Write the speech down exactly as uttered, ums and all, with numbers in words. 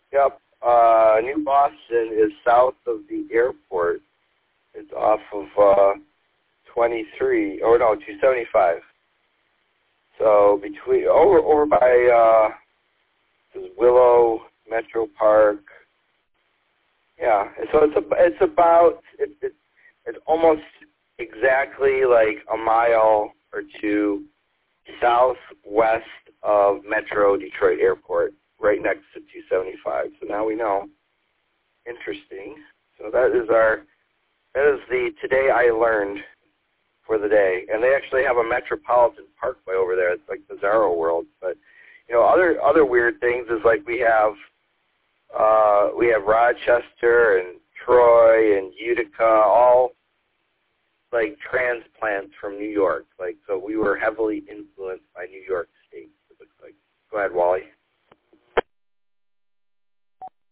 Yep. Uh, New Boston is south of the airport. It's off of uh, twenty-three, or no, two seventy-five. So between over over by uh, this is Willow Metro Park. Yeah. So it's a, it's about it, it, it's almost exactly like a mile or two southwest of Metro Detroit Airport, right next to two seventy-five. So now we know. Interesting. So that is our, that is the Today I Learned for the day. And they actually have a Metropolitan Parkway over there. It's like Bizarro World. But, you know, other other weird things is like we have, uh, we have Rochester and Troy and Utica, all like transplants from New York. Like, so we were heavily influenced by New York State, it looks like. Go ahead, Wally.